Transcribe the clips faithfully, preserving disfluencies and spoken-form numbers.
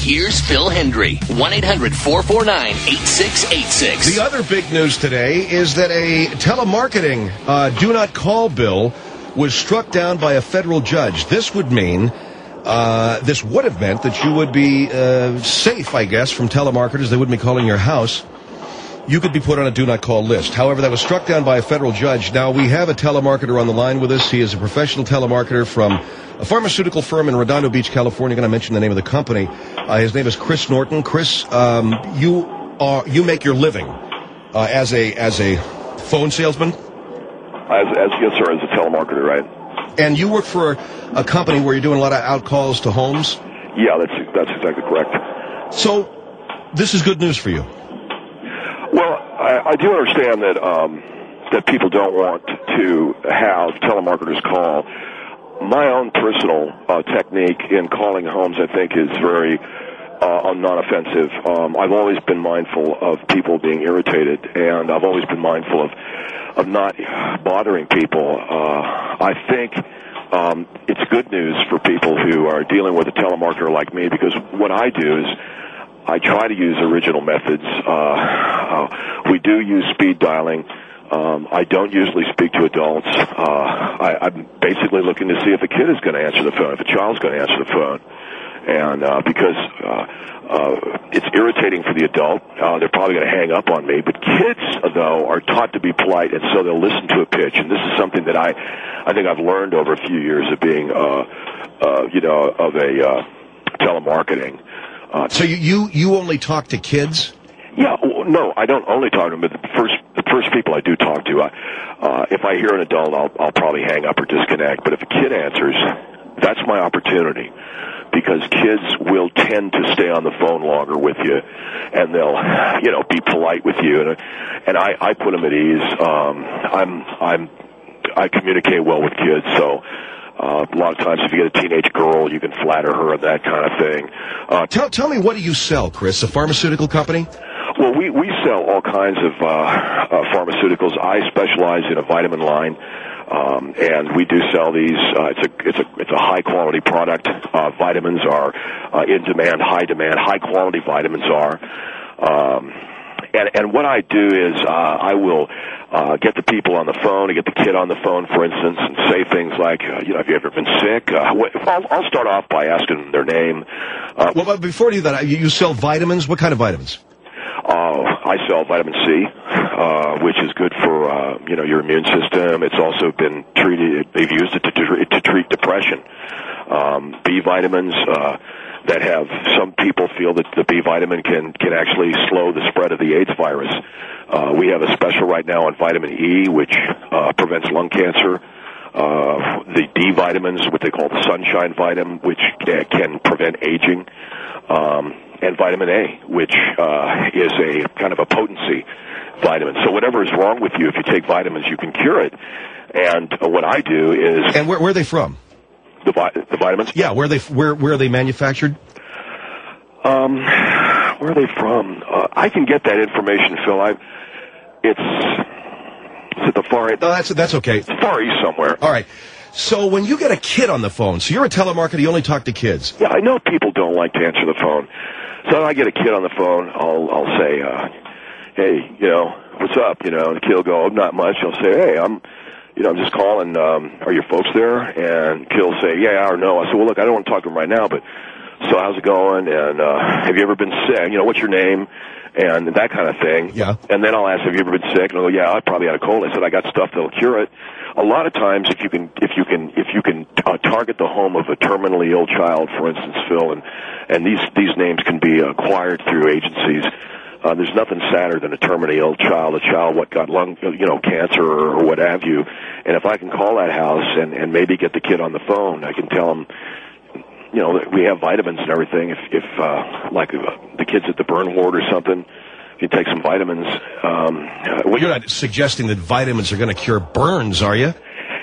Here's Phil Hendry. one eight hundred four four nine eight six eight six. The other big news today is that a telemarketing uh, do not call bill was struck down by a federal judge. This would mean, uh, this would have meant that you would be uh, safe, I guess, from telemarketers. They wouldn't be calling your house. You could be put on a do not call list. However, that was struck down by a federal judge. Now, we have a telemarketer on the line with us. He is a professional telemarketer from a pharmaceutical firm in Redondo Beach, California. I'm going to mention the name of the company. Uh, his name is Chris Norton. Chris, um, you are you make your living uh, as a as a phone salesman? As, as yes, sir, as a telemarketer, right? And you work for a company where you're doing a lot of out calls to homes? Yeah, that's that's exactly correct. So, this is good news for you. Well, I, I do understand that um, that people don't want to have telemarketers call. My own personal uh, technique in calling homes, I think, is very uh, non-offensive. Um, I've always been mindful of people being irritated, and I've always been mindful of of not bothering people. Uh, I think um, it's good news for people who are dealing with a telemarketer like me, because what I do is I try to use original methods. Uh, uh, we do use speed dialing. Um, I don't usually speak to adults. Uh, I, I'm basically looking to see if a kid is going to answer the phone, if a child's going to answer the phone. And uh, because uh, uh, it's irritating for the adult, uh, they're probably going to hang up on me. But kids, though, are taught to be polite, and so they'll listen to a pitch. And this is something that I, I think I've learned over a few years of being, uh, uh, you know, of a uh, telemarketing. Uh, so you, you you only talk to kids? Yeah, no, I don't only talk to them, but the first the first people I do talk to, I, uh, if I hear an adult, I'll, I'll probably hang up or disconnect. But if a kid answers, that's my opportunity, because kids will tend to stay on the phone longer with you, and they'll, you know, be polite with you, and and I, I put them at ease. Um, I'm I'm I communicate well with kids, so. Uh, a lot of times, if you get a teenage girl, you can flatter her and that kind of thing. Uh, tell tell me, what do you sell, Chris? A pharmaceutical company? Well, we we sell all kinds of uh, uh, pharmaceuticals. I specialize in a vitamin line, um, and we do sell these. Uh, it's a it's a it's a high quality product. Uh, vitamins are uh, in demand, high demand. High quality vitamins are. Um, And, and what I do is uh, I will uh, get the people on the phone, and get the kid on the phone, for instance, and say things like, uh, you know, have you ever been sick? Uh, what, I'll, I'll start off by asking them their name. Uh, well, but before you do that, you, you sell vitamins? What kind of vitamins? Uh, I sell vitamin C, uh, which is good for, uh, you know, your immune system. It's also been treated, they've used it to, to, to treat depression. Um, B vitamins, uh, that have, some people feel that the B vitamin can, can actually slow the spread of the AIDS virus. Uh, we have a special right now on vitamin E, which uh, prevents lung cancer. Uh, the D vitamins, what they call the sunshine vitamin, which can prevent aging. Um, and vitamin A, which uh, is a kind of a potency vitamin. So whatever is wrong with you, if you take vitamins, you can cure it. And uh, what I do is... And where, where are they from? The, vi- the vitamins? Yeah, where are they where where are they manufactured? Um, where are they from? Uh, I can get that information, Phil. I, it's, it's at the far end. No, that's that's okay. It's far east somewhere. All right. So when you get a kid on the phone, so you're a telemarketer, you only talk to kids. Yeah, I know people don't like to answer the phone. So I get a kid on the phone, I'll I'll say, uh, hey, you know, what's up? You know, and the kid will go, oh, not much. I'll say, hey, I'm. You know, I'm just calling, um, are your folks there? And he'll say, yeah or no. I said, well, look, I don't want to talk to him right now, but so how's it going? And uh, have you ever been sick? You know, what's your name? And that kind of thing. Yeah. And then I'll ask, have you ever been sick? And I'll go, yeah, I probably had a cold. I said, I got stuff that'll cure it. A lot of times, if you can, if you can, if you can uh, target the home of a terminally ill child, for instance, Phil, and and these these names can be acquired through agencies. Uh, there's nothing sadder than a terminally ill child, a child what got lung, you know, cancer or, or what have you. And if I can call that house and, and maybe get the kid on the phone, I can tell them, you know, that we have vitamins and everything. If, if uh, like uh, the kids at the burn ward or something, if you take some vitamins. Um, well, you're not suggesting that vitamins are going to cure burns, are you?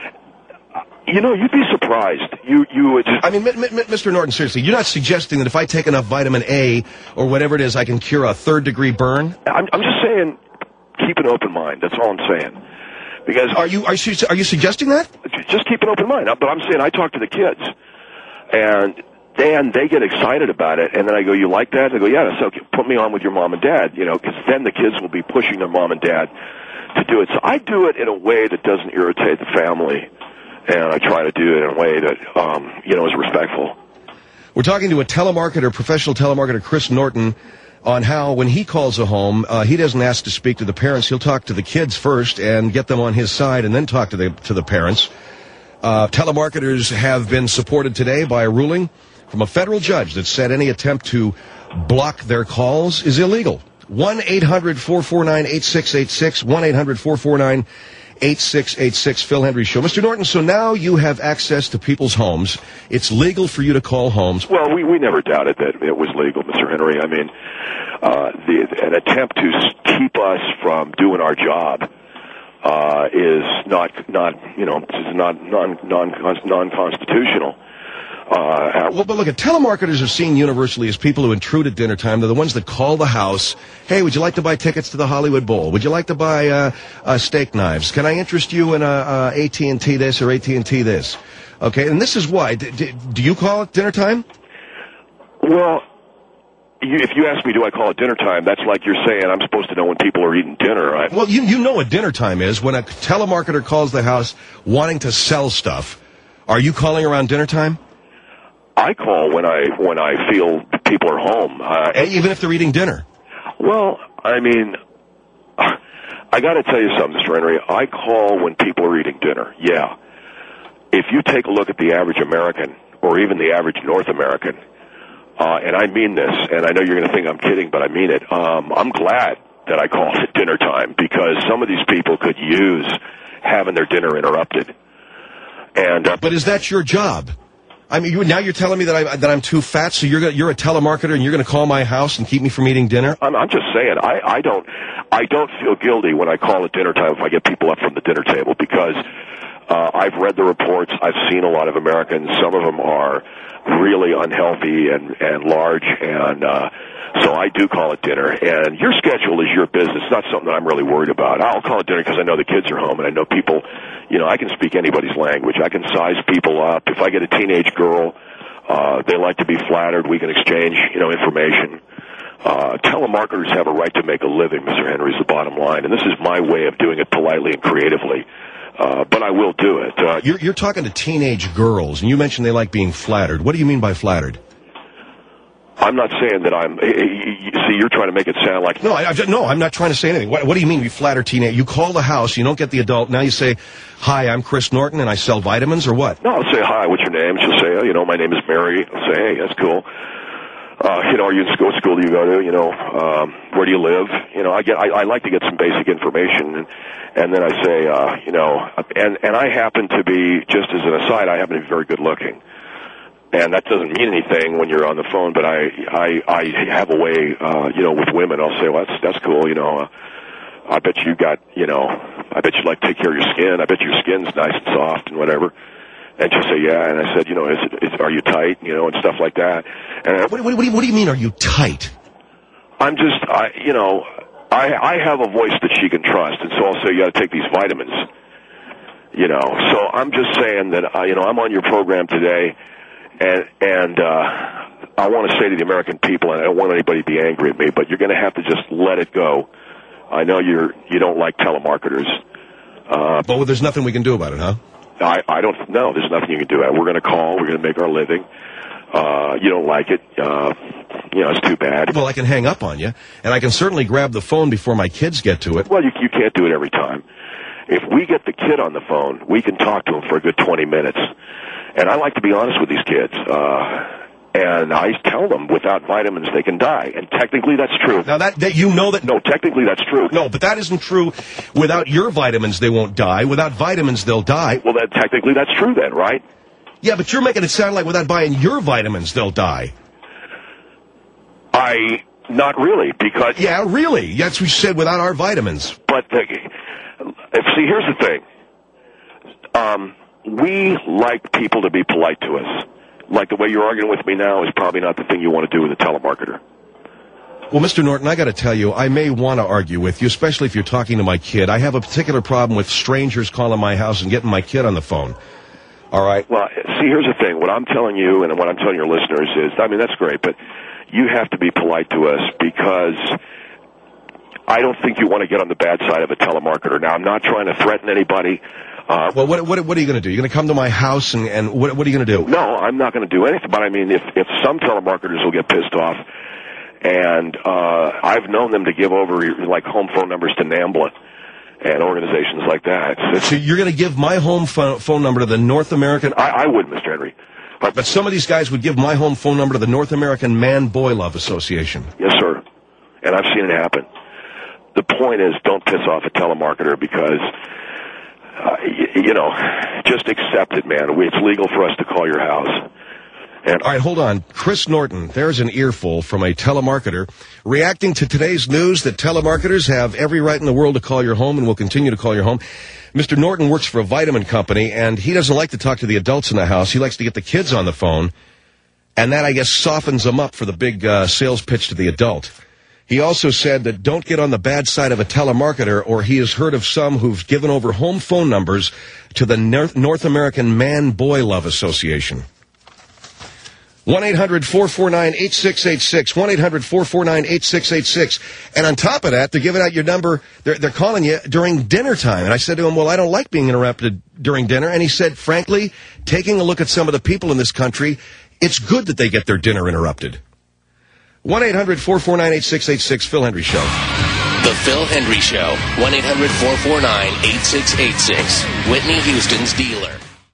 You know, you'd be surprised. You, you would just... I mean, M- M- Mister Norton, seriously, you're not suggesting that if I take enough vitamin A or whatever it is, I can cure a third-degree burn? I'm, I'm just saying, keep an open mind. That's all I'm saying. Because are you are you are you suggesting that? Just keep an open mind. But I'm saying I talk to the kids, and then they get excited about it, and then I go, you like that? They go, yeah, so put me on with your mom and dad, you know, because then the kids will be pushing their mom and dad to do it. So I do it in a way that doesn't irritate the family, and I try to do it in a way that, um, you know, is respectful. We're talking to a telemarketer, professional telemarketer, Chris Norton, on how when he calls a home, uh, he doesn't ask to speak to the parents. He'll talk to the kids first and get them on his side and then talk to the, to the parents. Uh, telemarketers have been supported today by a ruling from a federal judge that said any attempt to block their calls is illegal. one eight hundred four four nine eight six eight six, one eight hundred four four nine eight six eight six, Phil Hendrie Show. Mister Norton, so now you have access to people's homes. It's legal for you to call homes. Well, we, we never doubted that it was legal, Mister Henry. I mean, uh, the, an attempt to keep us from doing our job uh, is not, not, you know, is not non, non, non-constitutional. Uh, well, but look, at telemarketers are seen universally as people who intrude at dinner time. They're the ones that call the house. Hey, would you like to buy tickets to the Hollywood Bowl? Would you like to buy uh, uh, steak knives? Can I interest you in a, uh, A T and T this or A T and T this? Okay, and this is why. D- d- do you call it dinner time? Well, you, if you ask me, do I call it dinner time? That's like you're saying I'm supposed to know when people are eating dinner. Right? Well, you you know what dinner time is when a telemarketer calls the house wanting to sell stuff. Are you calling around dinner time? I call when I when I feel people are home. Uh, Even if they're eating dinner? Well, I mean, I got to tell you something, Mister Henry. I call when people are eating dinner, yeah. If you take a look at the average American, or even the average North American, uh, and I mean this, and I know you're going to think I'm kidding, but I mean it, um, I'm glad that I called at dinner time, because some of these people could use having their dinner interrupted. And uh, But is that your job? I mean, you, now you're telling me that, I, that I'm too fat, so you're you're a telemarketer and you're going to call my house and keep me from eating dinner? I'm, I'm just saying, I, I don't I don't feel guilty when I call at dinner time if I get people up from the dinner table, because uh, I've read the reports. I've seen a lot of Americans. Some of them are really unhealthy and, and large, and uh, so I do call it dinner. And your schedule is your business. It's not something that I'm really worried about. I'll call it dinner because I know the kids are home, and I know people. You know, I can speak anybody's language. I can size people up. If I get a teenage girl, uh, they like to be flattered. We can exchange, you know, information. Uh, telemarketers have a right to make a living, Mister Henry, is the bottom line. And this is my way of doing it politely and creatively. Uh, but I will do it. Uh, you're, you're talking to teenage girls, and you mentioned they like being flattered. What do you mean by flattered? I'm not saying that I'm. See, you're trying to make it sound like no. I, I, no, I'm not trying to say anything. What, what do you mean you flatter teenage? You call the house, you don't get the adult. Now you say, "Hi, I'm Chris Norton, and I sell vitamins," or what? No, I'll say, "Hi, what's your name?" She'll say, oh, "You know, my name is Mary." I'll say, "Hey, that's cool. Uh, you know, are you in school? What school do you go to? You know, um, where do you live? You know, I get. I, I like to get some basic information, and, and then I say, uh, you know, and and I happen to be, just as an aside, I happen to be very good looking. And that doesn't mean anything when you're on the phone, but I, I, I have a way, uh, you know, with women. I'll say, well, that's, that's cool, you know. Uh, I bet you got, you know, I bet you like to take care of your skin. I bet your skin's nice and soft and whatever. And she'll say, yeah. And I said, you know, is it, is, are you tight, you know, and stuff like that. And I, what, what, what, do you, what do you mean, are you tight? I'm just, I, you know, I, I have a voice that she can trust, and so I'll say, you got to take these vitamins, you know. So I'm just saying that, uh, you know, I'm on your program today. And, and, uh, I want to say to the American people, and I don't want anybody to be angry at me, but you're going to have to just let it go. I know you're, you don't like telemarketers. Uh, but well, there's nothing we can do about it, huh? I, I don't know. There's nothing you can do about it. We're going to call. We're going to make our living. Uh, you don't like it. Uh, you know, it's too bad. Well, I can hang up on you, and I can certainly grab the phone before my kids get to it. Well, you, you can't do it every time. If we get the kid on the phone, we can talk to him for a good twenty minutes. And I like to be honest with these kids. Uh, and I tell them without vitamins they can die. And technically that's true. Now that, that you know that... No, technically that's true. No, but that isn't true. Without your vitamins they won't die. Without vitamins they'll die. Well, then technically that's true then, right? Yeah, but you're making it sound like without buying your vitamins they'll die. I... Not really, because... Yeah, really. That's what you said, without our vitamins. But, uh, see, here's the thing. Um... We like people to be polite to us. Like the way you're arguing with me now is probably not the thing you want to do with a telemarketer. Well, Mister Norton, I got to tell you, I may want to argue with you, especially if you're talking to my kid. I have a particular problem with strangers calling my house and getting my kid on the phone. All right. Well, see, here's the thing. What I'm telling you and what I'm telling your listeners is, I mean, that's great, but you have to be polite to us because I don't think you want to get on the bad side of a telemarketer. Now, I'm not trying to threaten anybody. Uh, well, what, what, what are you going to do? You're going to come to my house, and, and what, what are you going to do? No, I'm not going to do anything. But, I mean, if, if some telemarketers will get pissed off, and uh, I've known them to give over, like, home phone numbers to NAMBLA and organizations like that. It's, so you're going to give my home phone, phone number to the North American... I, I would, Mister Henry. But, but some of these guys would give my home phone number to the North American Man-Boy Love Association. Yes, sir. And I've seen it happen. The point is, don't piss off a telemarketer because, uh, you, you know, just accept it, man. It's legal for us to call your house. And all right, hold on. Chris Norton, there's an earful from a telemarketer reacting to today's news that telemarketers have every right in the world to call your home and will continue to call your home. Mister Norton works for a vitamin company, and he doesn't like to talk to the adults in the house. He likes to get the kids on the phone, and that, I guess, softens them up for the big uh, sales pitch to the adult. He also said that don't get on the bad side of a telemarketer, or he has heard of some who've given over home phone numbers to the North American Man-Boy Love Association. one eight hundred four four nine eight six eight six, one eight hundred four four nine eight six eight six. And on top of that, they're giving out your number, they're, they're calling you during dinner time. And I said to him, well, I don't like being interrupted during dinner. And he said, frankly, taking a look at some of the people in this country, it's good that they get their dinner interrupted. one eight hundred four four nine eight six eight six, Phil Hendrie Show. The Phil Hendrie Show, one eight hundred four four nine eight six eight six. Whitney Houston's dealer.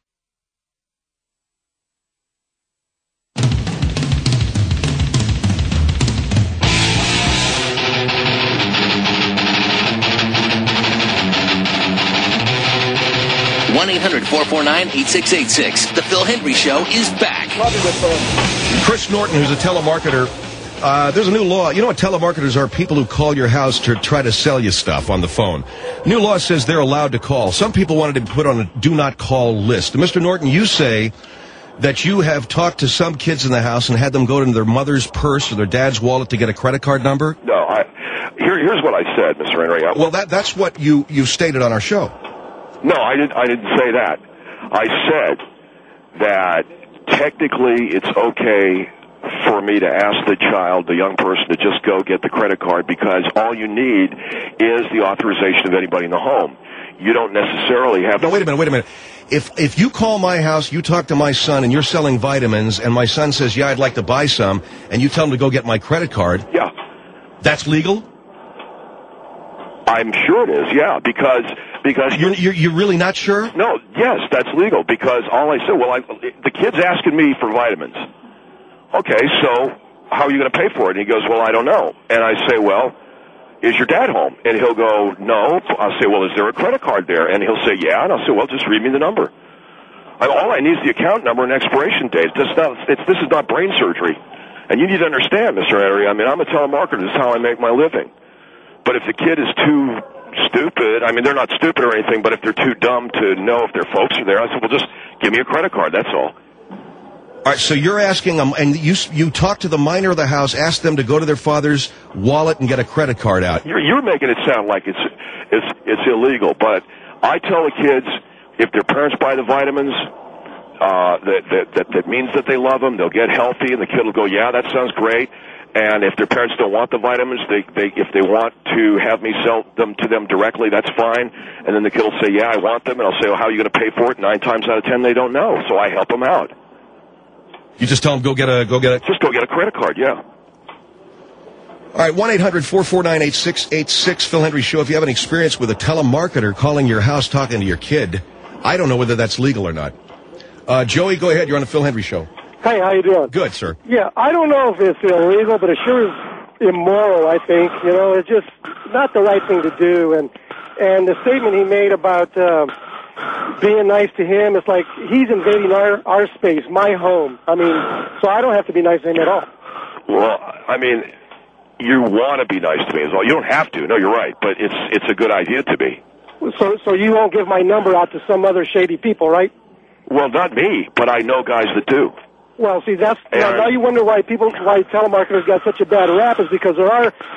one eight hundred four four nine eight six eight six. The Phil Hendrie Show is back. Chris Norton, who's a telemarketer, uh, there's a new law. You know what telemarketers are? People who call your house to try to sell you stuff on the phone. New law says they're allowed to call. Some people wanted to be put on a do not call list. Mister Norton, you say that you have talked to some kids in the house and had them go to their mother's purse or their dad's wallet to get a credit card number? No, I, here, here's what I said, Mister Henry. I, well, that, that's what you, you stated on our show. No, I didn't, I didn't say that. I said that technically it's okay for me to ask the child, the young person, to just go get the credit card because all you need is the authorization of anybody in the home. You don't necessarily have to... No, wait a minute, wait a minute. If if you call my house, you talk to my son, and you're selling vitamins, and my son says, yeah, I'd like to buy some, and you tell him to go get my credit card... Yeah. That's legal? I'm sure it is, yeah, because... because You're, you're, you're really not sure? No, yes, that's legal, because all I said, well, I, the kid's asking me for vitamins. Okay, so how are you going to pay for it? And he goes, well, I don't know. And I say, well, is your dad home? And he'll go, no. I'll say, well, is there a credit card there? And he'll say, yeah. And I'll say, well, just read me the number. I, all I need is the account number and expiration date. It's just not, it's, this is not brain surgery. And you need to understand, Mister Henry, I mean, I'm a telemarketer. This is how I make my living. But if the kid is too stupid, I mean, they're not stupid or anything, but if they're too dumb to know if their folks are there, I said, well, just give me a credit card. That's all. All right, so you're asking them, and you you talk to the minor of the house, ask them to go to their father's wallet and get a credit card out. You're, you're making it sound like it's it's it's illegal, but I tell the kids if their parents buy the vitamins, uh, that, that that that means that they love them. They'll get healthy, and the kid will go, yeah, that sounds great. And if their parents don't want the vitamins, they they if they want to have me sell them to them directly, that's fine. And then the kid will say, yeah, I want them, and I'll say, well, how are you going to pay for it? Nine times out of ten, they don't know, so I help them out. You just tell them, go get a, go get a... Just go get a credit card, yeah. All right, one eight hundred four four nine eight six eight six, Phil Hendrie Show. If you have any experience with a telemarketer calling your house, talking to your kid, I don't know whether that's legal or not. Uh, Joey, go ahead. You're on the Phil Hendrie Show. Hey, how you doing? Good, sir. Yeah, I don't know if it's illegal, but it sure is immoral, I think. You know, it's just not the right thing to do. And, and the statement he made about... Uh, being nice to him, it's like he's invading our, our space, my home. I mean, so I don't have to be nice to him at all. Well, I mean, you want to be nice to me as well. You don't have to. No, you're right, but it's it's a good idea to be. So so you won't give my number out to some other shady people, right? Well, not me, but I know guys that do. Well, see, that's now, now you wonder why people, why telemarketers got such a bad rap is because there are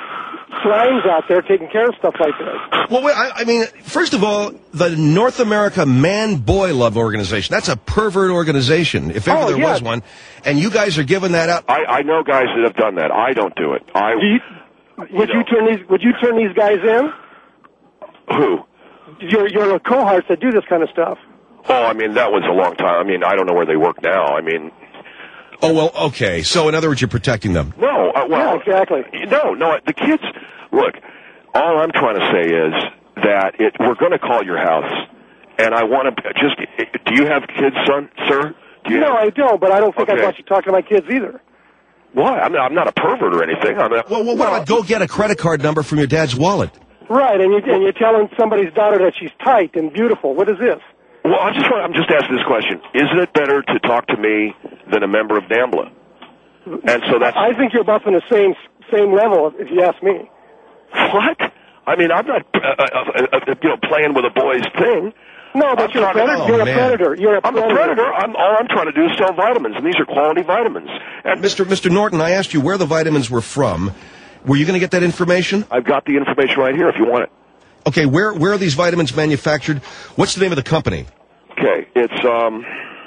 slimes out there taking care of stuff like this. Well, wait, I, I mean, first of all, the North America Man-Boy Love Organization, that's a pervert organization, if ever Oh, there yeah. was one, and you guys are giving that out. I, I know guys that have done that. I don't do it. I Do you, would you turn these? Would you turn these guys in? Who? Your your cohorts that do this kind of stuff. Oh, I mean, that was a long time. I mean, I don't know where they work now. I mean... Oh, well, okay. So, in other words, you're protecting them. No, uh, well... Yeah, exactly. No, no, the kids... Look, all I'm trying to say is that it, we're going to call your house, and I want to just... Do you have kids, son, sir? Do you No, have, I don't, but I don't think Okay. I want you talking to my kids either. Why? I'm not, I'm not a pervert or anything. I'm not, Well, well what about go get a credit card number from your dad's wallet? Right, and, you, and you're telling somebody's daughter that she's tight and beautiful. What is this? Well, I just want, I'm just asking this question. Isn't it better to talk to me than a member of NAMBLA? And so that's... I think you're both on the same same level, if you ask me. What? I mean, I'm not, uh, uh, uh, you know, playing with a boy's thing. No, but I'm you're a trying to- predator. oh, you're a man. predator. You're a I'm predator. a predator. I'm, all I'm trying to do is sell vitamins, and these are quality vitamins. And Mister Mister Norton, I asked you where the vitamins were from. Were you going to get that information? I've got the information right here if you want it. Okay, where where are these vitamins manufactured? What's the name of the company? Okay, it's um,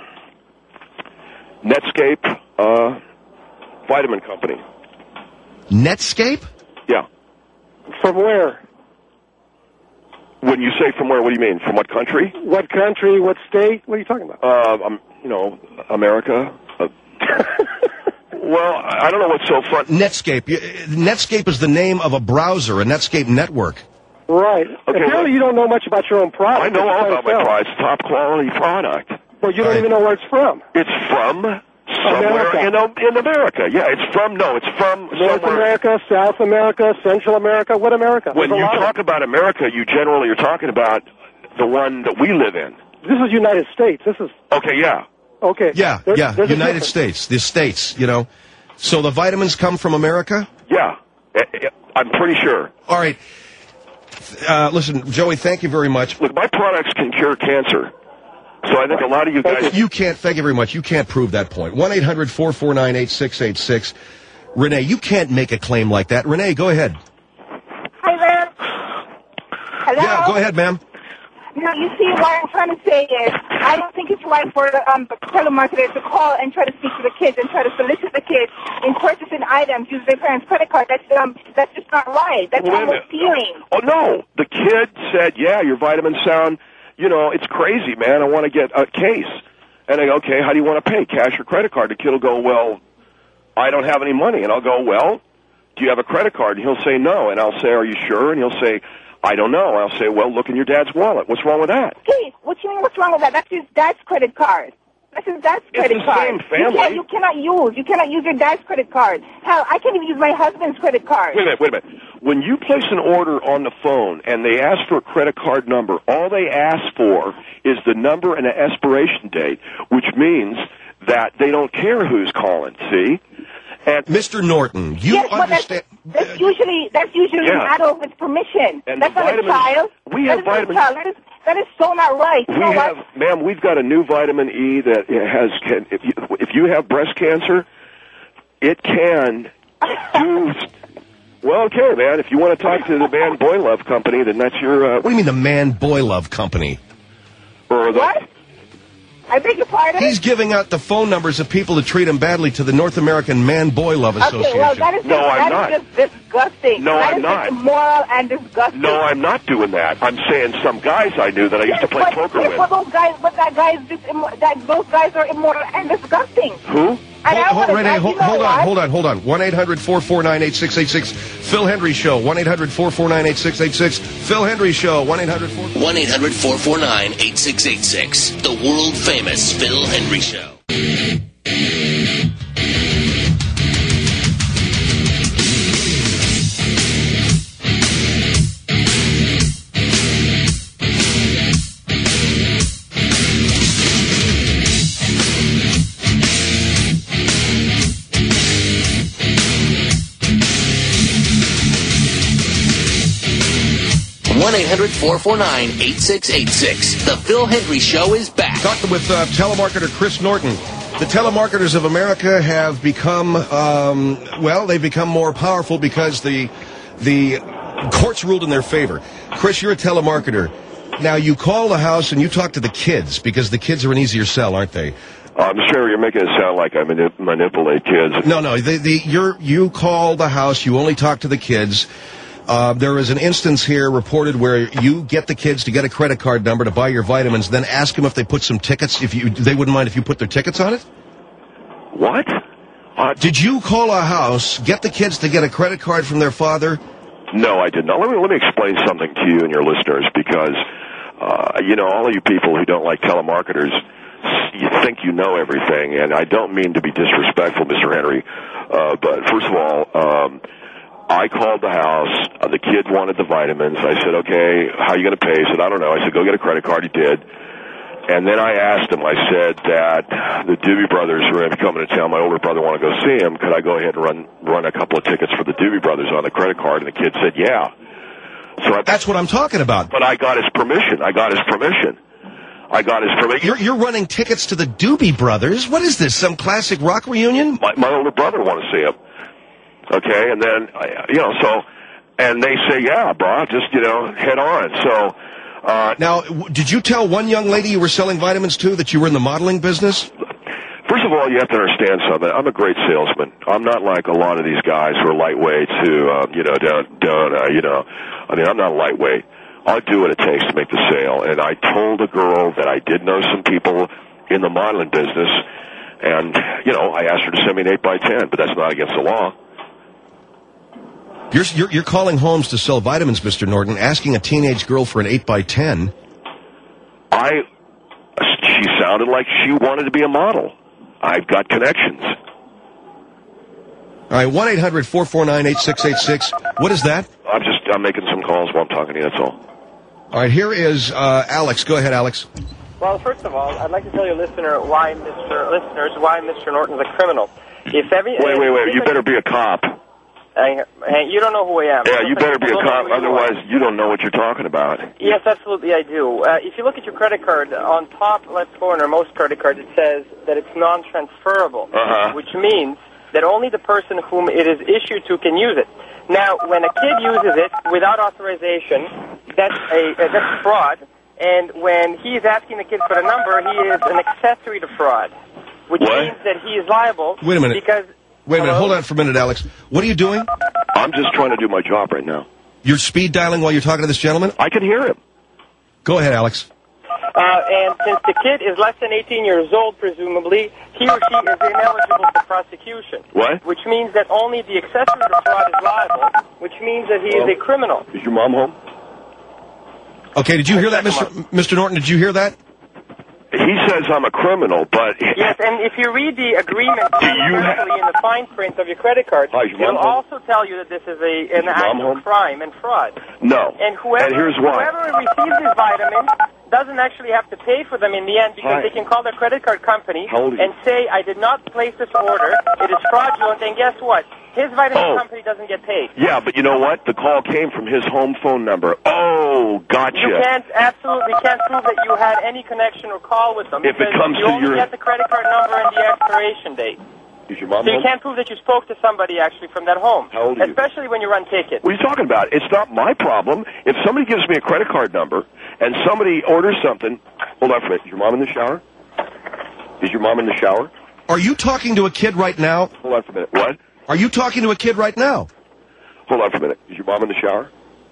Netscape uh, Vitamin Company. Netscape? Yeah. From where? When you say from where, what do you mean? From what country? What country? What state? What are you talking about? Uh, um, you know, America. Uh, well, I don't know what's so fun. Netscape. You- Netscape is the name of a browser, a Netscape network. Right. Apparently well- you don't know much about your own product. I know That's all what about my I'm product. It's top quality product. But you don't Right. even know where it's from. It's from somewhere America. in, uh, in America. Yeah, it's from, no, it's from North somewhere. America, South America, Central America. What America? When There's a you lot of talk about America, you generally are talking about the one that we live in. them. This is United States. This is Okay, yeah. okay. Yeah, There- yeah, there's a United difference. States, the states, you know. So the vitamins come from America? Yeah. Eh, eh, I'm pretty sure. All right. Uh, listen, Joey, thank you very much. Look, my products can cure cancer. So I think a lot of you guys... You can't, thank you very much. You can't prove that point. one eight hundred four four nine eight six eight six. Renee, you can't make a claim like that. Renee, go ahead. Hi there. Hello? Yeah, go ahead, ma'am. No, you see, what I'm trying to say is, I don't think it's right for the, um, the telemarketer to call and try to speak to the kids and try to solicit the kids in purchasing items using their parents' credit card. That's um, that's just not right. That's Wait a almost minute. stealing. Oh, no. The kid said, yeah, your vitamins sound, you know, it's crazy, man. I want to get a case. And I go, okay, how do you want to pay? Cash or credit card? The kid will go, well, I don't have any money. And I'll go, well, do you have a credit card? And he'll say no. And I'll say, are you sure? And he'll say, I don't know. I'll say, well, look in your dad's wallet. What's wrong with that? Hey, what you mean what's wrong with that? That's his dad's credit card. That's his dad's It's credit the card. same You, family. can't, you cannot use. You cannot use your dad's credit card. Hell, I can't even use my husband's credit card. Wait a minute, wait a minute. When you place an order on the phone and they ask for a credit card number, all they ask for is the number and the expiration date, which means that they don't care who's calling, see? And Mister Norton, you yes, but understand... that's, that's usually that's usually Yeah. an adult with permission. And that's the not vitamins- a child. we That have is not a vitamins- child. That is, that is so not right. You we know have, what? ma'am, we've got a new vitamin E that has, can, if you, if you have breast cancer, it can do, well, okay, man, if you want to talk to the Man Boy Love Company, then that's your, uh, What do you mean the Man-Boy Love Company? or the, What? I beg your pardon? He's giving out the phone numbers of people that treat him badly to the North American Man-Boy Love Association. Okay, well, that is, No, just, I'm that not. is just disgusting. No, that I'm is not. Just immoral and disgusting. No, I'm not doing that. I'm saying some guys I knew that I used to play but, poker yes, with. But those guys, but that guy is just, immo- that those guys are immoral and disgusting. Who? And I Hold, hold, wanna- Renee, you hold, know hold on, what? hold on, hold on. one eight hundred four four nine eight six eight six. Phil Hendry Show, one eight hundred four four nine eight six eight six. Phil Hendry Show, one eight hundred four... one eight hundred four four nine eight six eight six. The world-famous Phil Hendry Show. one eight hundred four four nine eight six eight six. The Phil Hendry Show is back. Talking with uh, telemarketer Chris Norton. The telemarketers of America have become, um, well, they've become more powerful because the the courts ruled in their favor. Chris, you're a telemarketer. Now, you call the house and you talk to the kids, because the kids are an easier sell, aren't they? Uh, Mister Henry, you're making it sound like I manip- manipulate kids. No, no. The, the, you're, you call the house, you only talk to the kids. Uh, there is an instance here reported where you get the kids to get a credit card number to buy your vitamins, then ask them if they put some tickets, if you, they wouldn't mind if you put their tickets on it? What? Uh, Did you call a house, get the kids to get a credit card from their father? No, I did not. Let me, let me explain something to you and your listeners, because, uh, you know, all of you people who don't like telemarketers, you think you know everything, and I don't mean to be disrespectful, Mister Henry, uh, but first of all, um, I called the house. Uh, the kid wanted the vitamins. I said, okay, how are you going to pay? He said, I don't know. I said, go get a credit card. He did. And then I asked him, I said that the Doobie Brothers were going to be coming to town. My older brother wanted to go see him. Could I go ahead and run run a couple of tickets for the Doobie Brothers on the credit card? And the kid said, yeah. So I, That's what I'm talking about. But I got his permission. I got his permission. I got his permission. You're, you're running tickets to the Doobie Brothers? What is this, some classic rock reunion? My, my older brother wanted to see him. Okay, and then, you know, so, and they say, yeah, bro, just, you know, head on. So, uh, now, w- did you tell one young lady you were selling vitamins to that you were in the modeling business? First of all, you have to understand something. I'm a great salesman. I'm not like a lot of these guys who are lightweights who, uh, you know, don't, don't, uh, you know, I mean, I'm not lightweight. I'll do what it takes to make the sale. And I told a girl that I did know some people in the modeling business, and, you know, I asked her to send me an eight by ten, but that's not against the law. You're, you're, you're calling homes to sell vitamins, Mister Norton, asking a teenage girl for an eight by ten. I, she sounded like she wanted to be a model. I've got connections. All right, one eight hundred four four nine eight six eight six. What is that? I'm just, I'm making some calls while I'm talking to you, that's all. All right, here is uh, Alex. Go ahead, Alex. Well, first of all, I'd like to tell your listener why Mister listeners why Mister Norton's a criminal. If every Wait, wait, wait, you better be a cop. Hey, hey, you don't know who I am. Yeah, you better be a cop, otherwise you don't know what you're talking about. Yes, absolutely, I do. Uh, if you look at your credit card, on top left corner, most credit cards, it says that it's non-transferable, uh-huh. which means that only the person whom it is issued to can use it. Now, when a kid uses it without authorization, that's a uh, that's fraud, and when he's asking the kid for the number, he is an accessory to fraud, which what? means that he is liable. Wait a minute. Because Wait a minute. Hello? Hold on for a minute, Alex. What are you doing? I'm just trying to do my job right now. You're speed dialing while you're talking to this gentleman? I can hear him. Go ahead, Alex. Uh, and since the kid is less than eighteen years old, presumably, he or she is ineligible for prosecution. What? Which means that only the accessory to fraud is liable, which means that he Hello? is a criminal. Is your mom home? Okay, did you hear that, Mister Mister Norton? Did you hear that? He says I'm a criminal, but... Yes, and if you read the agreement Do you carefully in the fine print of your credit card, Hi, is your mom it'll home? also tell you that this is a an your act mom of home? crime and fraud. No. And whoever, And here's why. whoever receives these vitamins doesn't actually have to pay for them in the end because Hi. they can call their credit card company How old are you? and say, I did not place this order, it is fraudulent, and guess what? His vitamin Oh. company doesn't get paid. Yeah, but you know what? The call came from his home phone number. Oh, gotcha. You can't, absolutely can't prove that you had any connection or call with them If it because comes you to only your- get the credit card number and the expiration date. Is your mom So you home? can't prove that you spoke to somebody actually from that home. How old are you? Especially when you run tickets. What are you talking about? It's not my problem. If somebody gives me a credit card number and somebody orders something... Hold on for a minute. Is your mom in the shower? Is your mom in the shower? Are you talking to a kid right now? Hold on for a minute. What? Are you talking to a kid right now? Hold on for a minute. Is your mom in the shower?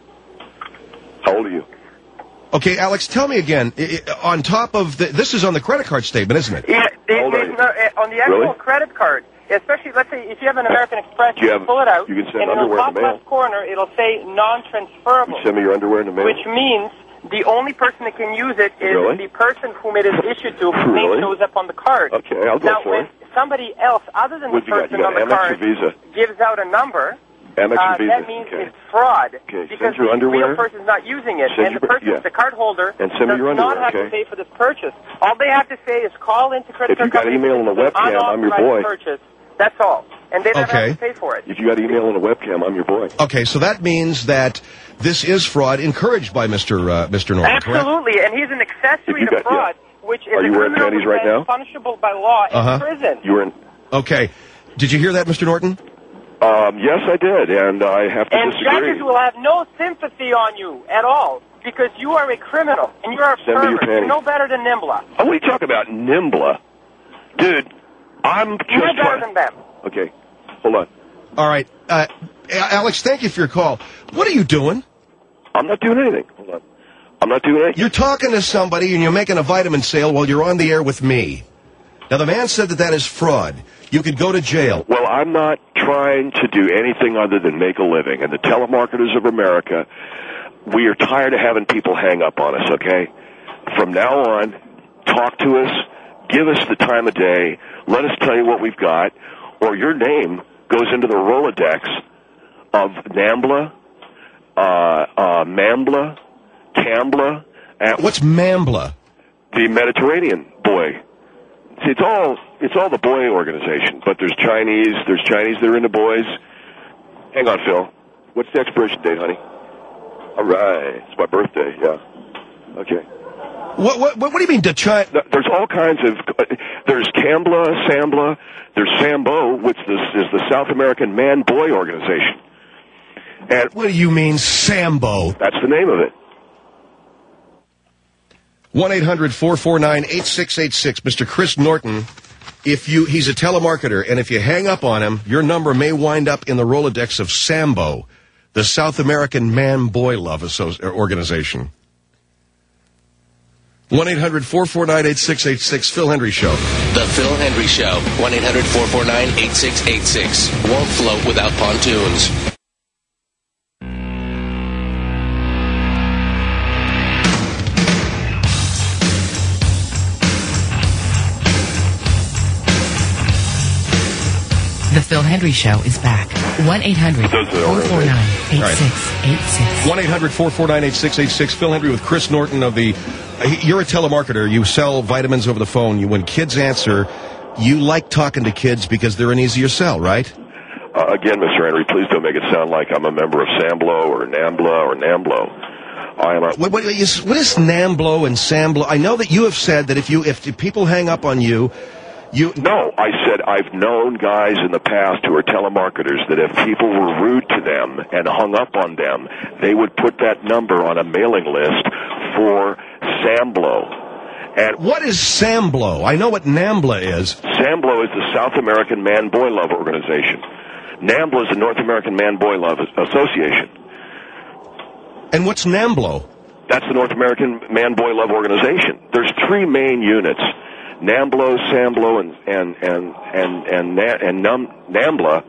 How old are you? Okay, Alex, tell me again. I- I- on top of the, this is on the credit card statement, isn't it? Yeah, it, How old are it's you? not, uh, on the actual Really? credit card, especially, let's say, if you have an American Express, Do you you have- pull it out, you can send and in the underwear in top the mail. left corner, it'll say non-transferable, You send me your underwear in the mail? which means the only person that can use it is Really? the person whom it is issued to, whose name Really? shows up on the card. Okay, I'll go now, for when it. somebody else, other than What the you got? person You got on the Amex or card, Visa? gives out a number, Amex uh, or Visa? that means Okay. it's fraud. Okay, send because your the underwear. real person's not using it, Send and the your- person, yeah. the card holder, And send me does your not underwear, have to okay? pay for this purchase. All they have to say is call into credit If you card got company email and on the say, webcam, I'm your unauthorized boy. Purchase. That's all. And they don't Okay. have to pay for it. If you got email on a webcam, I'm your boy. Okay, so that means that this is fraud encouraged by Mister Uh, Mister Norton, correct? Absolutely, and he's an If accessory you to got- fraud, which is Are a you wearing criminal panties right offense now? punishable by law in Uh-huh. prison. You were in... Okay. Did you hear that, Mister Norton? Um, yes, I did, and I have to And disagree. judges will have no sympathy on you at all because you are a criminal and you are a Send me your pervert. You're panties. no better than Nimbla. Oh, what are you talking about, Nimbla? Dude, I'm just You're better trying- than them. Okay, hold on. All right. Uh, Alex, thank you for your call. What are you doing? I'm not doing anything. Hold on. I'm not doing anything. You're talking to somebody and you're making a vitamin sale while you're on the air with me. Now, the man said that that is fraud. You could go to jail. Well, I'm not trying to do anything other than make a living. And the telemarketers of America, we are tired of having people hang up on us, okay? From now on, talk to us, give us the time of day, let us tell you what we've got, or your name goes into the Rolodex of Nambla, uh, uh, Mambla, Cambla. And What's Mambla? the Mediterranean boy. See, it's all it's all the boy organization, but there's Chinese, there's Chinese that are into boys. Hang on, Phil. What's the expiration date, honey? All right, it's my birthday. Yeah. Okay. What, what, what do you mean, to China? No, there's all kinds of. Uh, there's Cambla, Sambla. There's Sambo, which is, is the South American man-boy organization. And What do you mean, Sambo? that's the name of it. one eight hundred four four nine eight six eight six. Mister Chris Norton, if you he's a telemarketer, and if you hang up on him, your number may wind up in the Rolodex of Sambo, the South American Man-Boy Love Associ- Organization. one eight hundred four four nine eight six eight six, Phil Hendry Show. The Phil Hendry Show. one eight hundred four four nine eight six eight six. Won't float without pontoons. The Phil Hendry Show is back. one eight hundred four four nine eight six eight six. one eight hundred four four nine eight six eight six. Phil Hendry with Chris Norton of the... Uh, you're a telemarketer. You sell vitamins over the phone. You, when kids answer, you like talking to kids because they're an easier sell, right? Uh, again, Mister Henry, please don't make it sound like I'm a member of Samblo or Nambla or Namblo. I am a... What, what, is, what is Namblo and Samblo? I know that you have said that if you if people hang up on you, you... No, I said I've known guys in the past who are telemarketers that if people were rude to them and hung up on them, they would put that number on a mailing list for Samblo. And What is Samblo? I know what Nambla is. Samblo is the South American Man-Boy Love Organization. Nambla is the North American Man-Boy Love Association. And what's Namblo? That's the North American Man-Boy Love Organization. There's three main units: Namblo, Samblo, and and and and and, and, and Num, Nambla,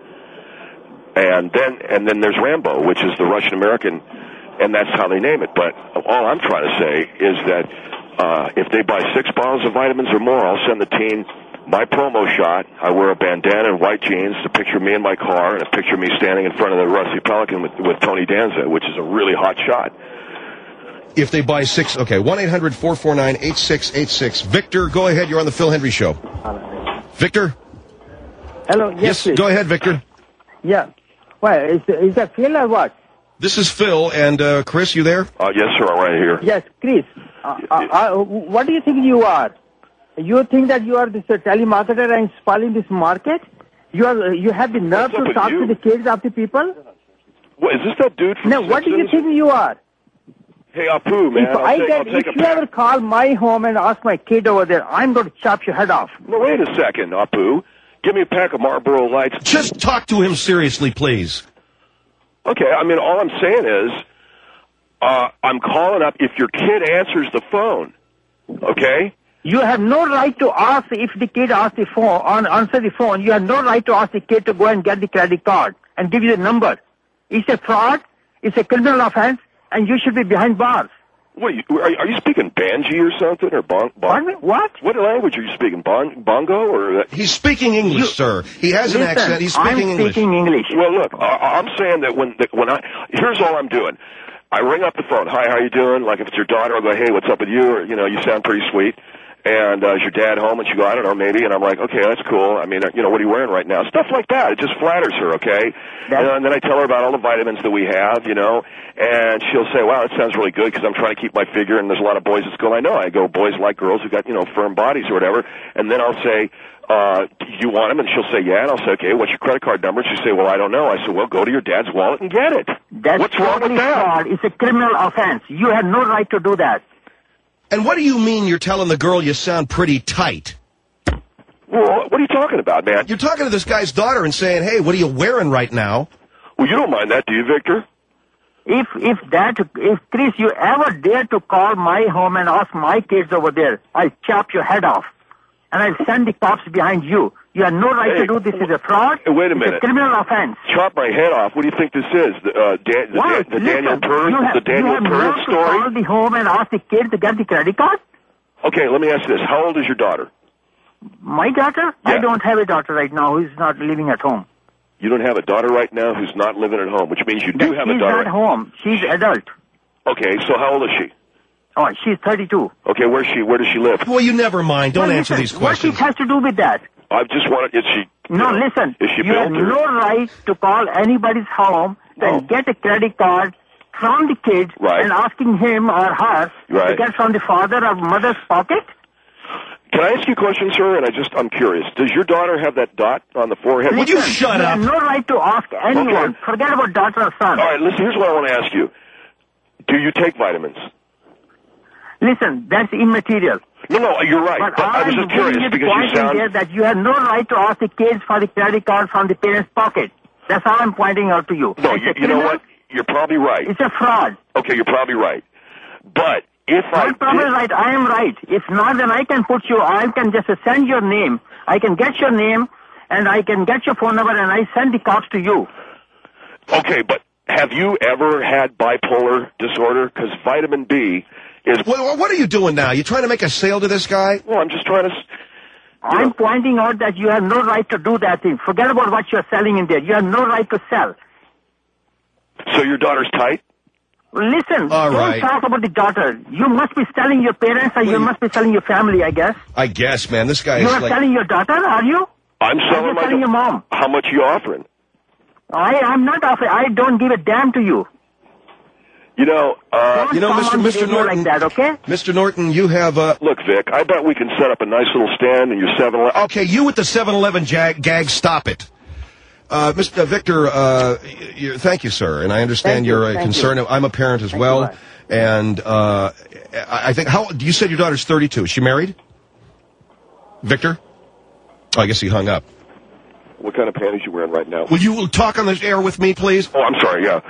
and then and then there's Rambo, which is the Russian American, and that's how they name it. But all I'm trying to say is that uh, if they buy six bottles of vitamins or more, I'll send the teen my promo shot. I wear a bandana and white jeans, a picture of me in my car, and a picture of me standing in front of the Rusty Pelican with, with Tony Danza, which is a really hot shot. If they buy six... Okay, one eight hundred four four nine eight six eight six. Victor, go ahead. You're on the Phil Hendry Show. Victor? Hello, yes, Yes, please. go ahead, Victor. Yeah. Well, is, is that Phil or what? This is Phil, and uh, Chris, you there? Uh, yes, sir, I'm right here. Yes, Chris. Uh, uh, uh, what do you think you are? You think that you are this uh, telemarketer and spoiling this market? You are. You have the nerve What's up to with talk you? to the kids of the people? What, is this that dude from Now, what do you Simpsons? think you are? Hey, Apu, man, if I'll I take, get, I'll take if a you ever pack. call my home and ask my kid over there, I'm going to chop your head off. No, wait a second, Apu. Give me a pack of Marlboro Lights. Just talk to him seriously, please. Okay, I mean, all I'm saying is, uh, I'm calling up if your kid answers the phone. Okay? You have no right to ask if the kid asks the phone, on, answer the phone. You have no right to ask the kid to go and get the credit card and give you the number. It's a fraud. It's a criminal offense, and you should be behind bars. What are you, are, are you speaking Banji or something, or bon, bon, Pardon me? What? What language are you speaking? Bon, bongo or? He's speaking English, You- sir. He has an Listen, accent. He's speaking I'm English. speaking English. Well, look, I, I'm saying that when that when I here's all I'm doing. I ring up the phone. Hi, how you doing? Like if it's your daughter, I'll go, hey, what's up with you? Or you know, you sound pretty sweet. And uh, is your dad home? And she go, I don't know, maybe. And I'm like, okay, that's cool. I mean, uh, you know, what are you wearing right now? Stuff like that. It just flatters her, okay? And, and then I tell her about all the vitamins that we have, you know, and she'll say, wow, that sounds really good because I'm trying to keep my figure, and there's a lot of boys at school I know. I go, boys like girls who got, you know, firm bodies or whatever. And then I'll say, uh, do you want them? And she'll say, yeah. And I'll say, okay, what's your credit card number? And she'll say, well, I don't know. I said, well, go to your dad's wallet and get it. That's What's wrong with totally that? fraud. It's a criminal offense. You have no right to do that. And what do you mean you're telling the girl you sound pretty tight? Well, what are you talking about, man? You're talking to this guy's daughter and saying, hey, what are you wearing right now? Well, you don't mind that, do you, Victor? If if that if Chris, you ever dare to call my home and ask my kids over there, I'll chop your head off, and I'll send the cops behind you. You have no right Hey, to do this. Is a fraud. Hey, wait a it's minute. a criminal offense. Chop my head off. What do you think this is? The, uh, Dan, the, What? Dan, the Listen, Daniel Purse, you have, the Daniel you have Purse no story? to call the home and ask the kid to get the credit card. Okay, let me ask you this. How old is your daughter? My daughter? Yeah. I don't have a daughter right now who's not living at home. You don't have a daughter right now who's not living at home, which means you do But have a she's daughter. not home. She's adult. Okay, so how old is she? Oh, she's thirty-two. Okay, where's she? Where does she live? Well, you never mind. Don't Well, answer listen, these questions. What it has to do with that? I just wanted. Is she? No, you know, listen. Is she You have built or? no right to call anybody's home Oh. and get a credit card from the kid Right. and asking him or her Right. to get from the father or mother's pocket. Can I ask you a question, sir? And I just, I'm curious. Does your daughter have that dot on the forehead? Would you Listen, shut you up? have no right to ask anyone. Okay. Forget about daughter or son. All right, listen. Here's what I want to ask you. Do you take vitamins? Listen, that's immaterial. No, no, you're right. But But I was I'm just curious giving you the because point you sound. in there that you have no right to ask the kids for the credit card from the parents' pocket. That's all I'm pointing out to you. No, It's you, a you know criminal- what? You're probably right. It's a fraud. Okay, you're probably right. But if I I'm probably did, right. I am right. If not, then I can put you, I can just send your name. I can get your name, and I can get your phone number, and I send the cops to you. okay, but have you ever had bipolar disorder? Because vitamin B is. What, what are you doing now? You trying to make a sale to this guy? Well, I'm just trying to. s- I'm know. pointing out that you have no right to do that thing. Forget about what you're selling in there. You have no right to sell. So your daughter's tight? Listen, All don't right. talk about the daughter. You must be selling your parents, or you Please. must be selling your family, I guess. I guess, man. This guy You is are like... selling your daughter, are you? I'm Or selling you my. selling your mom? How much you offering? I am not offering. I don't give a damn to you. You know, uh, Don't You know, come Mister on Mister video Norton... like that, okay? Mister Norton, you have... Uh, look, Vic, I bet we can set up a nice little stand in your seven eleven. okay, you with the seven eleven jag, gag, stop it. Uh, Mister Victor, uh, you, thank you, sir, and I understand Thank you, you're uh, thank concerned. I'm a parent as Thank well, you, Mark. and uh, I I think... How you said your daughter's thirty-two. Is she married? Victor? Oh, I guess he hung up. What kind of panties you wearing right now? Will you talk on this air with me, please? Oh, I'm sorry, yeah.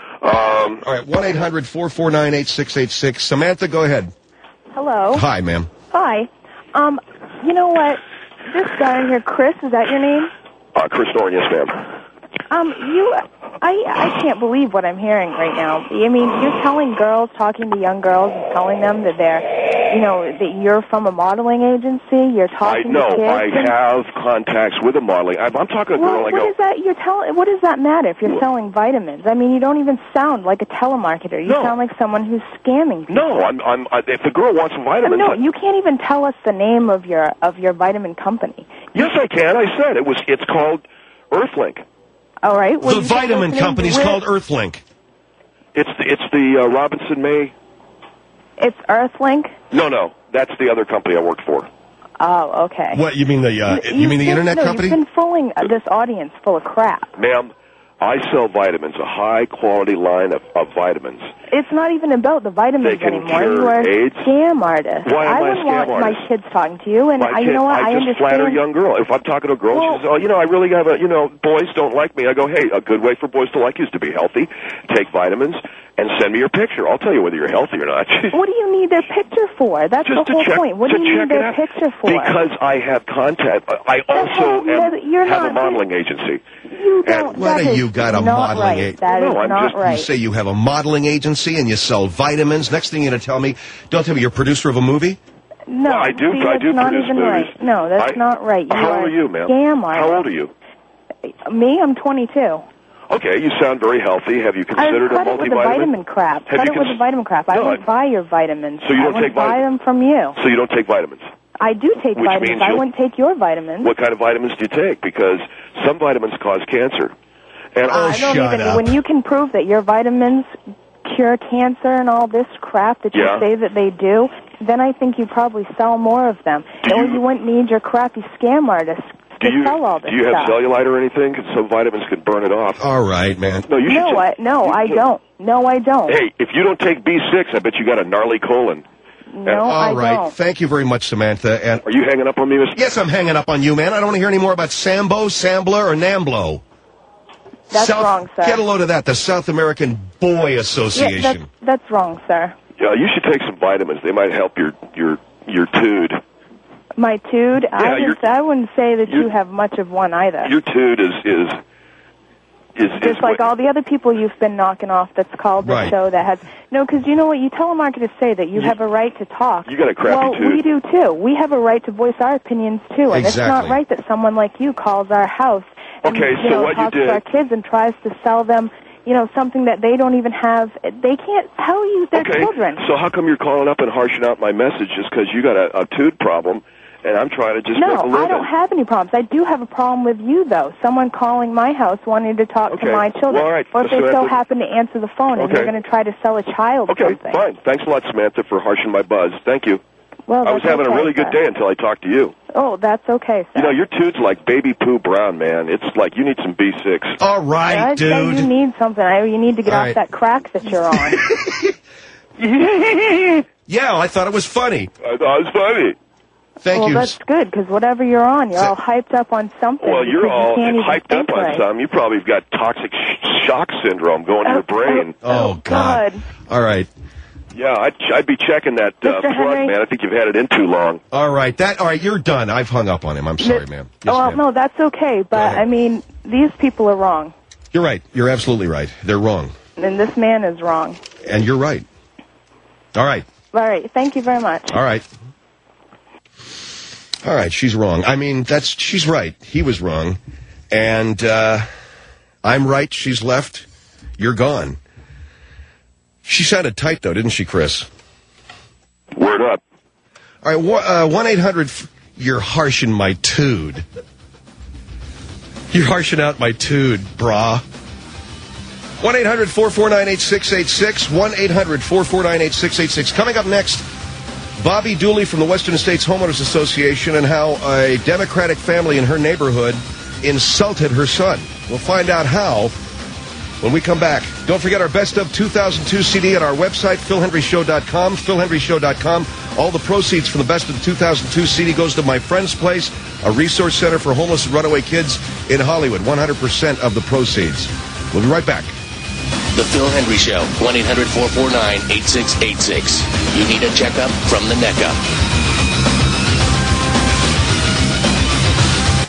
Um, All right, one eight hundred four four nine eight six eight six. Samantha, go ahead. Hello. Hi, ma'am. Hi. Um, you know what? This guy in here, Chris, is that your name? uh, Chris Norton, yes, ma'am. Um, you, I, I can't believe what I'm hearing right now. I mean, you're telling girls, talking to young girls, and telling them that they're, you know, that you're from a modeling agency. You're I talking know. to kids. I and- have contacts with a modeling. I'm, I'm talking to a Well, girl. I what go. is that? You're telling. What does that matter if you're What? selling vitamins? I mean, you don't even sound like a telemarketer. You No. sound like someone who's scamming people. No, I'm. I'm. I, if the girl wants some vitamins, No, I- you can't even tell us the name of your of your vitamin company. yes, I can. I said it was. It's called Earthlink. All right. well, The you said vitamin listening company's with- called Earthlink. It's the, it's the uh, Robinson May. It's Earthlink. No, no, that's the other company I worked for. Oh, okay. What, you mean the, uh, you, you've mean the been- internet no, company? You've been fooling uh, this audience full of crap. Ma'am, I sell vitamins, a high-quality line of, of vitamins. It's not even about the vitamins They can anymore. cure You are a AIDS. scam artist. Why am I a wouldn't scam want artist? my kids talking to you, and My I, kid, you know what? I I just understand. flatter a young girl. If I'm talking to a girl, Well- she says, "Oh, you know, I really have a, you know, boys don't like me." I go, "Hey, a good way for boys to like you is to be healthy. Take vitamins and send me your picture. I'll tell you whether you're healthy or not." What do you need their picture for? That's Just the to whole check, point. What to do you check need it their out. picture for? Because I have contact. I also No, am, no, you're have not- a modeling agency. You don't. And- What that do is you got, a not modeling right. a- That is No, I'm not just- you right. You say you have a modeling agency and you sell vitamins. Next thing you're going to tell me, don't tell me you're a producer of a movie? No, Well, I do. see, I that's do not produce even movies. right. No, that's I- not right. You How are old are you, ma'am? Scam artist. How old are you? Me, I'm twenty-two. Okay, you sound very healthy. Have you I considered cut a it with the multivitamin? vitamin crap. Have cut you it with cons- the vitamin crap. I No, won't I- buy your vitamins. So you I don't wouldn't take buy vitamins? them from you. So you don't take vitamins? I do take Which vitamins. means I you'll- wouldn't take your vitamins. What kind of vitamins do you take? Because some vitamins cause cancer. And Oh, I don't shut even. up. When you can prove that your vitamins cure cancer and all this crap that you Yeah. say that they do, then I think you probably sell more of them. Do or you- you wouldn't need your crappy scam artists do to you sell all this do you have stuff. cellulite or anything? Because some vitamins can burn it off. All right, man. No, you should. No, just- I, no, you- I don't. No, I don't. Hey, if you don't take B six, I bet you got a gnarly colon. no, I All right. don't. Thank you very much, Samantha. And Are you hanging up on me, Mister yes, I'm hanging up on you, man. I don't want to hear any more about Sambo, Sambler, or Namblo. That's South, wrong, sir. Get a load of that. The South American Boy Yeah, Association. that's, that's wrong, sir. Yeah, you should take some vitamins. They might help your your your tude. My tude, Yeah, I, you're- wouldn't, I wouldn't say that you you're- have much of one either. Your tude is is is Just is like what- all the other people you've been knocking off that's called the Right. show that has... No, because you know what? You telemarketers say that you, have a right to talk. You got a crappy Well, tude. we do too. We have a right to voice our opinions too. And it's not Exactly. right that someone like you calls our house and Okay, you so know, what you talks did- to our kids and tries to sell them, you know, something that they don't even have. They can't tell you their Okay, children. so how come you're calling up and harshing out my message just because you got a, a tude problem, and I'm trying to just No, make a living? I don't have any problems. I do have a problem with you, though. Someone calling my house wanting to talk Okay. to my children. Well, all right. Or if they So so that's- happen to answer the phone and Okay. you're going to try to sell a child Okay, something. fine. Thanks a lot, Samantha, for harshing my buzz. Thank you. Well, I was that's having okay, a really good sir. day until I talked to you. Oh, that's okay, sir. You know, your tude's like baby poo brown, man. It's like you need some B six. All right, I, dude. You need something. I, you need to get All off right. that crack that you're on. Yeah, I thought it was funny. I thought it was funny. Thank well, you. that's good, because whatever you're on, you're all hyped up on something. Well, you're because you all can't even hyped think up on right. some. You probably have got toxic sh- shock syndrome going to your brain. Oh, God. God. All right. Yeah, I'd, I'd be checking that uh, Mister plug, Henry? man. I think you've had it in too long. All right. That. All right. You're done. I've hung up on him. I'm sorry, ma'am. Yes, well, ma'am. no, that's okay, but, ahead. I mean, these people are wrong, You're right. You're absolutely right. They're wrong. and this man is wrong. And you're right. All right. All right, thank you very much. All right. All right. She's wrong. I mean, that's she's right. He was wrong. And uh, I'm right. She's left. You're gone. She sounded tight, though, didn't she, Chris? Word up. All right. one eight hundred You're harshing my tude. You're harshing out my tude, brah. one eight hundred four four nine eight six eight six. one eight hundred four four nine eight six eight six. Coming up next, Bobby Dooley from the Western States Homeowners Association and how a Democratic family in her neighborhood insulted her son. We'll find out how when we come back. Don't forget our Best of two thousand two C D at our website, phil hendry show dot com, phil hendry show dot com. All the proceeds from the Best of two thousand two C D goes to My Friend's Place, a resource center for homeless and runaway kids in Hollywood. one hundred percent of the proceeds. We'll be right back. The Phil Hendry Show, one eight hundred four four nine eight six eight six. You need a checkup from the neck up.